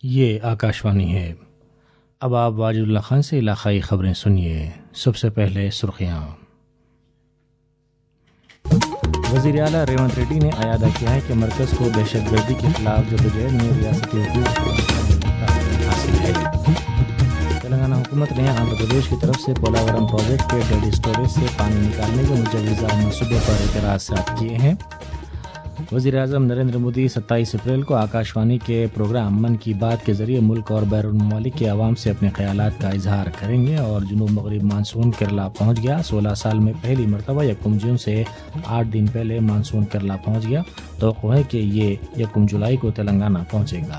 یہ آکاشوانی ہے۔ اب آپ واجد اللہ خان سے علاقائی خبریں سنیے۔ سب سے پہلے سرخیاں۔ وزیر اعلیٰ ریونت ریڈی نے اعادہ کیا ہے کہ مرکز کو دہشت گردی کے خلاف جدوجہد میں ریاستی حکومت حاصل ہے۔ تلنگانہ حکومت نے آندھرا پردیش کی طرف سے پولاورم پروجیکٹ کے ڈیڈ اسٹوریج سے پانی نکالنے کے مجوزہ منصوبے پر اعتراضات کیے ہیں۔ وزیر اعظم نریندر مودی 27 اپریل کو آکاشوانی کے پروگرام من کی بات کے ذریعے ملک اور بیرون ممالک کے عوام سے اپنے خیالات کا اظہار کریں گے۔ اور جنوب مغرب مانسون کیرلا پہنچ گیا۔ 16 سال میں پہلی مرتبہ 1 جون سے 8 دن پہلے مانسون کیرلا پہنچ گیا۔ توقع ہے کہ یہ 1 جولائی کو تلنگانہ پہنچے گا۔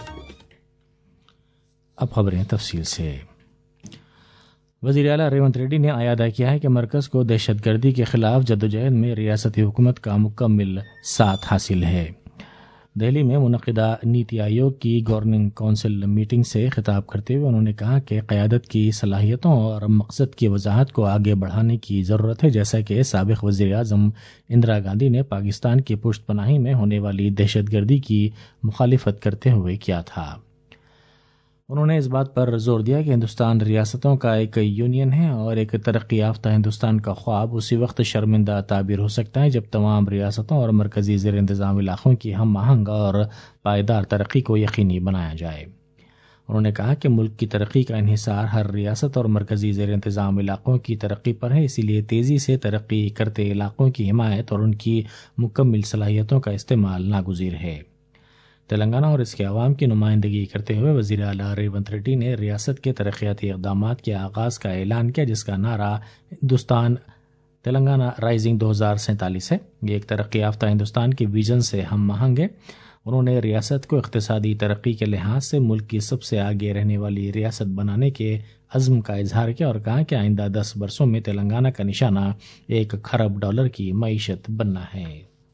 اب خبریں تفصیل سے۔ وزیر اعلیٰ ریونت ریڈی نے اعادہ کیا ہے کہ مرکز کو دہشت گردی کے خلاف جدوجہد میں ریاستی حکومت کا مکمل ساتھ حاصل ہے۔ دہلی میں منعقدہ نیتی آیوگ کی گورننگ کونسل میٹنگ سے خطاب کرتے ہوئے انہوں نے کہا کہ قیادت کی صلاحیتوں اور مقصد کی وضاحت کو آگے بڑھانے کی ضرورت ہے، جیسا کہ سابق وزیر اعظم اندرا گاندھی نے پاکستان کی پشت پناہی میں ہونے والی دہشت گردی کی مخالفت کرتے ہوئے کیا تھا۔ انہوں نے اس بات پر زور دیا کہ ہندوستان ریاستوں کا ایک یونین ہے اور ایک ترقی یافتہ ہندوستان کا خواب اسی وقت شرمندہ تعبیر ہو سکتا ہے جب تمام ریاستوں اور مرکزی زیر انتظام علاقوں کی ہم آہنگ اور پائیدار ترقی کو یقینی بنایا جائے۔ انہوں نے کہا کہ ملک کی ترقی کا انحصار ہر ریاست اور مرکزی زیر انتظام علاقوں کی ترقی پر ہے، اسی لیے تیزی سے ترقی کرتے علاقوں کی حمایت اور ان کی مکمل صلاحیتوں کا استعمال ناگزیر ہے۔ تلنگانہ اور اس کے عوام کی نمائندگی کرتے ہوئے وزیر اعلیٰ ریونت ریڈی نے ریاست کے ترقیاتی اقدامات کے آغاز کا اعلان کیا، جس کا نعرہ ہندوستان تلنگانہ رائزنگ 2047 ہے۔ یہ ایک ترقی یافتہ ہندوستان کے ویژن سے ہم آہنگ ہے۔ انہوں نے ریاست کو اقتصادی ترقی کے لحاظ سے ملک کی سب سے آگے رہنے والی ریاست بنانے کے عزم کا اظہار کیا اور کہا کہ آئندہ 10 برسوں میں تلنگانہ کا نشانہ $1 کھرب کی معیشت بننا ہے۔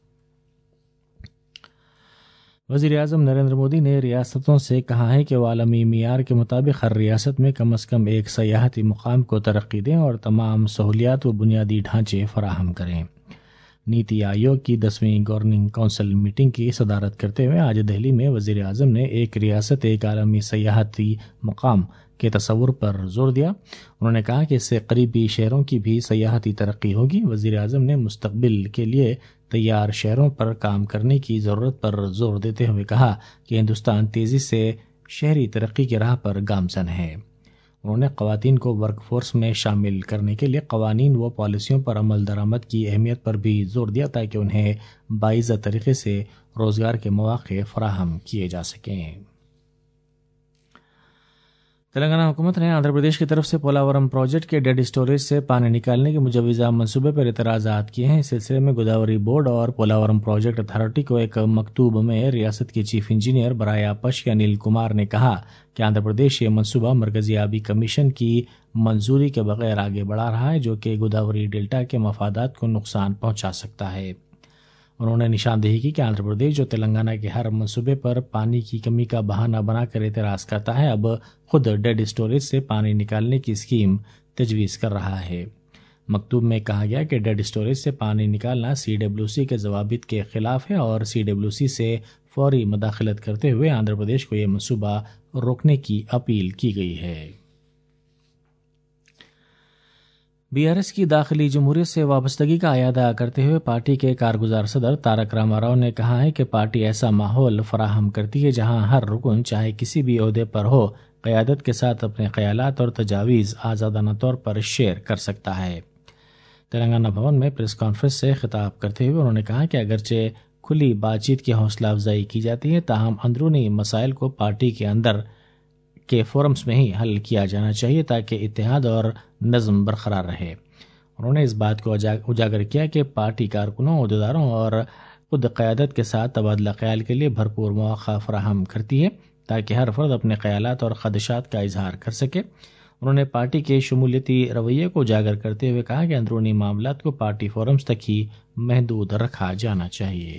وزیر اعظم نریندر مودی نے ریاستوں سے کہا ہے کہ وہ عالمی معیار کے مطابق ہر ریاست میں کم از کم ایک سیاحتی مقام کو ترقی دیں اور تمام سہولیات و بنیادی ڈھانچے فراہم کریں۔ نیتی آیوگ کی 10ویں گورننگ کونسل میٹنگ کی صدارت کرتے ہوئے آج دہلی میں وزیر اعظم نے ایک ریاست ایک عالمی سیاحتی مقام کے تصور پر زور دیا۔ انہوں نے کہا کہ اس سے قریبی شہروں کی بھی سیاحتی ترقی ہوگی۔ وزیر اعظم نے مستقبل کے لیے تیار شہروں پر کام کرنے کی ضرورت پر زور دیتے ہوئے کہا کہ ہندوستان تیزی سے شہری ترقی کی راہ پر گامزن ہے۔ انہوں نے خواتین کو ورک فورس میں شامل کرنے کے لیے قوانین و پالیسیوں پر عمل درآمد کی اہمیت پر بھی زور دیا تاکہ انہیں باعزت طریقے سے روزگار کے مواقع فراہم کیے جا سکیں۔ تلنگانہ حکومت نے آندھرا پردیش کی طرف سے پولاورم پروجیکٹ کے ڈیڈ اسٹوریج سے پانی نکالنے کے مجوزہ منصوبے پر اعتراضات کیے ہیں۔ اس سلسلے میں گوداوری بورڈ اور پولاورم پروجیکٹ اتھارٹی کو ایک مکتوب میں ریاست کے چیف انجینئر برائے آبپاشی انل کمار نے کہا کہ آندھرا پردیش یہ منصوبہ مرکزی آبی کمیشن کی منظوری کے بغیر آگے بڑھا رہا ہے، جو کہ گوداوری ڈیلٹا کے مفادات کو نقصان پہنچا سکتا ہے۔ انہوں نے نشاندہی کی کہ آندھرا پردیش جو تلنگانہ کے ہر منصوبے پر پانی کی کمی کا بہانہ بنا کر اعتراض کرتا ہے، اب خود ڈیڈ اسٹوریج سے پانی نکالنے کی اسکیم تجویز کر رہا ہے۔ مکتوب میں کہا گیا کہ ڈیڈ اسٹوریج سے پانی نکالنا CWC کے ضوابط کے خلاف ہے اور CWC سے فوری مداخلت کرتے ہوئے آندھرا پردیش کو یہ منصوبہ روکنے کی اپیل کی گئی ہے۔ BRS کی داخلی جمہوریت سے وابستگی کا اعادہ کرتے ہوئے پارٹی کے کارگزار صدر تارک راما راؤ نے کہا ہے کہ پارٹی ایسا ماحول فراہم کرتی ہے جہاں ہر رکن چاہے کسی بھی عہدے پر ہو قیادت کے ساتھ اپنے خیالات اور تجاویز آزادانہ طور پر شیئر کر سکتا ہے۔ تلنگانہ بھون میں پریس کانفرنس سے خطاب کرتے ہوئے انہوں نے کہا کہ اگرچہ کھلی بات چیت کی حوصلہ افزائی کی جاتی ہے، تاہم اندرونی مسائل کو پارٹی کے اندر کے فورمز میں ہی حل کیا جانا چاہیے تاکہ اتحاد اور نظم برقرار رہے۔ انہوں نے اس بات کو اجاگر کیا کہ پارٹی کارکنوں، عہدیداروں اور خود قیادت کے ساتھ تبادلہ خیال کے لیے بھرپور مواقع فراہم کرتی ہے تاکہ ہر فرد اپنے خیالات اور خدشات کا اظہار کر سکے۔ انہوں نے پارٹی کے شمولیتی رویے کو اجاگر کرتے ہوئے کہا کہ اندرونی معاملات کو پارٹی فورمز تک ہی محدود رکھا جانا چاہیے۔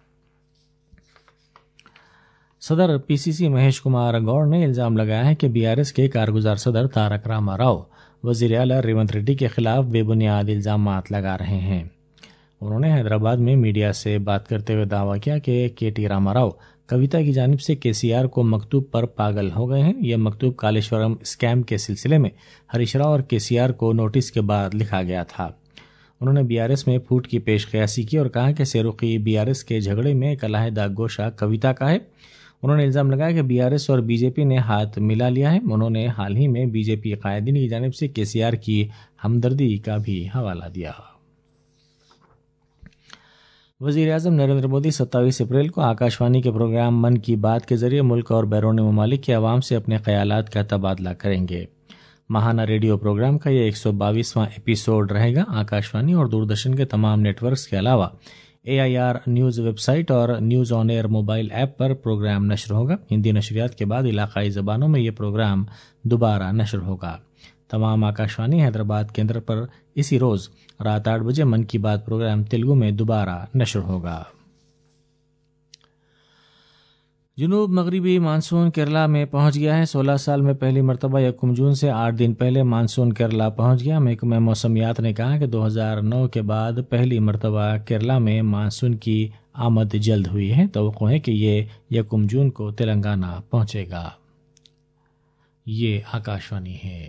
صدر PCC مہیش کمار گوڑ نے الزام لگایا ہے کہ BRS کے کارگزار صدر تارک راما راؤ وزیر اعلیٰ ریونت ریڈی کے خلاف بے بنیاد الزامات لگا رہے ہیں۔ انہوں نے حیدرآباد میں میڈیا سے بات کرتے ہوئے دعویٰ کیا کہ KT راما راؤ کویتا کی جانب سے KCR کو مکتوب پر پاگل ہو گئے ہیں۔ یہ مکتوب کالیشورم اسکیم کے سلسلے میں ہریش راؤ اور KCR کو نوٹس کے بعد لکھا گیا تھا۔ انہوں نے BRS میں پھوٹ کی پیش قیاسی کی اور کہا کہ سیروقی BRS کے جھگڑے میں ایک علیحدہ گوشہ کویتا کا ہے۔ انہوں نے الزام لگایا کہ BRS اور BJP نے ہاتھ ملا لیا ہے۔ انہوں نے حال ہی میں BJP قائدین کی جانب سے KCR کی ہمدردی کا بھی حوالہ دیا۔ وزیر اعظم نریندر مودی 27 اپریل کو آکاشوانی کے پروگرام من کی بات کے ذریعے ملک اور بیرون ممالک کے عوام سے اپنے خیالات کا تبادلہ کریں گے۔ ماہانہ ریڈیو پروگرام کا یہ 122واں ایپیسوڈ رہے گا۔ آکاشوانی اور دوردرشن کے تمام نیٹ ورکس کے علاوہ AIR نیوز ویب سائٹ اور news on AIR mobile app پر پروگرام نشر ہوگا۔ ہندی نشریات کے بعد علاقائی زبانوں میں یہ پروگرام دوبارہ نشر ہوگا۔ تمام آکاشوانی حیدرآباد کیندر پر اسی روز رات 8 بجے من کی بات پروگرام تیلگو میں دوبارہ نشر ہوگا۔ جنوب مغربی مانسون کیرلا میں پہنچ گیا ہے۔ 16 سال میں پہلی مرتبہ 1 جون سے 8 دن پہلے مانسون کیرلا پہنچ گیا۔ محکمہ موسمیات نے کہا کہ 2009 کے بعد پہلی مرتبہ کیرلا میں مانسون کی آمد جلد ہوئی ہے۔ توقع ہے کہ یہ 1 جون کو تلنگانہ پہنچے گا۔ یہ آکاشوانی ہے۔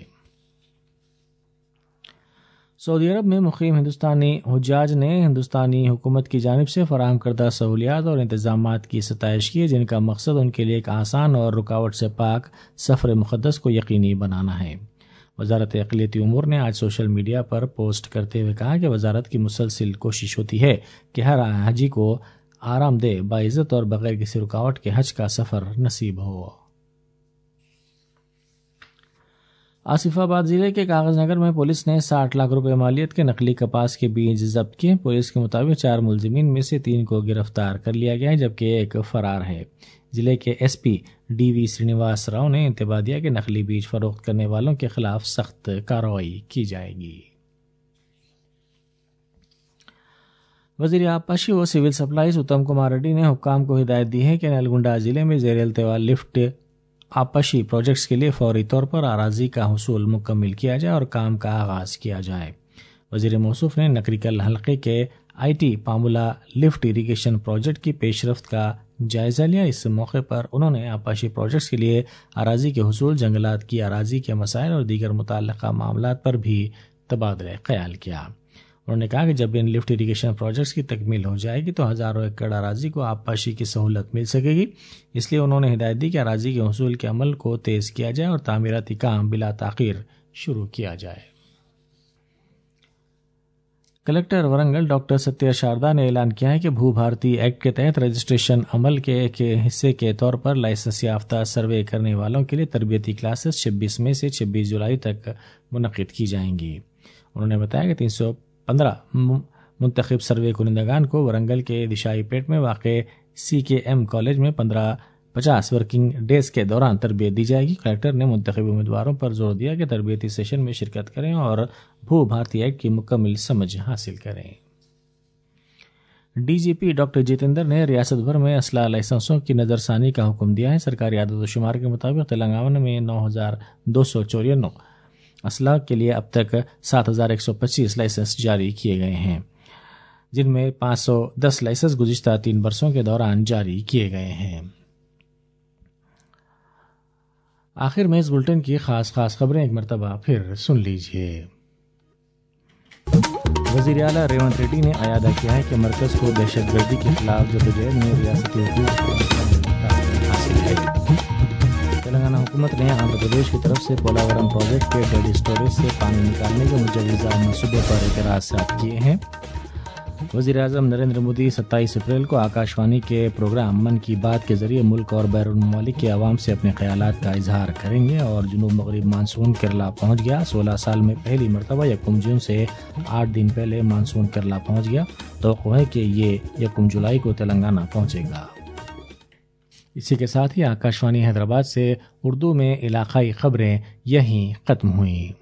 سعودی عرب میں مقیم ہندوستانی حجاج نے ہندوستانی حکومت کی جانب سے فراہم کردہ سہولیات اور انتظامات کی ستائش کی، جن کا مقصد ان کے لیے ایک آسان اور رکاوٹ سے پاک سفر مقدس کو یقینی بنانا ہے۔ وزارت اقلیتی امور نے آج سوشل میڈیا پر پوسٹ کرتے ہوئے کہا کہ وزارت کی مسلسل کوشش ہوتی ہے کہ ہر حاجی کو آرام دہ، باعزت اور بغیر کسی رکاوٹ کے حج کا سفر نصیب ہو۔ آصف آباد ضلع کے کاغذ نگر میں پولیس نے 60 لاکھ روپے مالیت کے نقلی کپاس کے بیج ضبط کیے۔ پولیس کے مطابق 4 ملزمین میں سے 3 کو گرفتار کر لیا گیا ہے، جبکہ ایک فرار ہے۔ ضلع کے SP DV سرینیواس راؤ نے انتباہ دیا کہ نقلی بیج فروخت کرنے والوں کے خلاف سخت کارروائی کی جائے گی۔ وزیر آبپاشی و سول سپلائز اتم کمار ریڈی نے حکام کو ہدایت دی ہے کہ نلگنڈا ضلع میں زیر التوا لفٹ آبپاشی پروجیکٹس کے لیے فوری طور پر اراضی کا حصول مکمل کیا جائے اور کام کا آغاز کیا جائے۔ وزیر موصوف نے نکریکل حلقے کے IT Pamula lift irrigation project کی پیش رفت کا جائزہ لیا۔ اس موقع پر انہوں نے آبپاشی پروجیکٹس کے لیے اراضی کے حصول، جنگلات کی اراضی کے مسائل اور دیگر متعلقہ معاملات پر بھی تبادلہ خیال کیا۔ انہوں نے کہا کہ جب ان لفٹ اریگیشن پروجیکٹس کی تکمیل ہو جائے گی تو ہزاروں ایکڑ اراضی کو آبپاشی کی سہولت مل سکے گی۔ اس لیے انہوں نے ہدایت دی کہ اراضی کے حصول کے عمل کو تیز کیا جائے اور تعمیراتی کام بلا تاخیر شروع کیا جائے۔ کلکٹر ورنگل ڈاکٹر ستیہ شاردا نے اعلان کیا ہے کہ بھو بھارتی ایکٹ کے تحت رجسٹریشن عمل کے ایک حصے کے طور پر لائسنس یافتہ سروے کرنے والوں کے لیے تربیتی کلاسز 26 مئی سے 26 جولائی تک منعقد کی جائیں گی۔ انہوں نے بتایا کہ 315 منتخب سروے کنندگان کو ورنگل کے دشائی پیٹ میں واقع CKM کالج میں 50 ورکنگ ڈیز کے دوران تربیت دی جائے گی۔ کلکٹر نے منتخب امیدواروں پر زور دیا کہ تربیتی سیشن میں شرکت کریں اور بھو بھارتی ایکٹ کی مکمل سمجھ حاصل کریں۔ DGP ڈاکٹر جتیندر نے ریاست بھر میں اسلحہ لائسنسوں کی نظر ثانی کا حکم دیا ہے۔ سرکاری اعداد و شمار کے مطابق تلنگانہ میں 9294 اسلحہ کے لیے اب تک 7125 لائسنس جاری کیے گئے ہیں، جن میں 510 لائسنس گزشتہ 3 برسوں کے دوران جاری کیے گئے ہیں۔ آخر میں اس بلٹن کی خاص خبریں ایک مرتبہ پھر سن لیجیے۔ وزیر اعلیٰ ریونت ریڈی نے اعادہ کیا ہے کہ مرکز کو دہشت گردی کے خلاف جدوجہد میں ریاستی حقوق کو حاصل ہے۔ تلنگانہ حکومت نے آندھرا پردیش کی طرف سے پولاورم پروجیکٹ کے ڈیڈ اسٹوریج سے پانی نکالنے کے مجوزہ منصوبے پر اعتراضات کیے ہیں۔ وزیر اعظم نریندر مودی 27 اپریل کو آکاشوانی کے پروگرام من کی بات کے ذریعے ملک اور بیرون ممالک کے عوام سے اپنے خیالات کا اظہار کریں گے اور جنوب مغرب مانسون کیرلا پہنچ گیا۔ 16 سال میں پہلی مرتبہ 1 جون سے 8 دن پہلے مانسون کیرلا پہنچ گیا۔ توقع ہے کہ یہ 1 جولائی کو تلنگانہ پہنچے گا۔ اسی کے ساتھ ہی آکاشوانی حیدرآباد سے اردو میں علاقائی خبریں یہیں ختم ہوئیں۔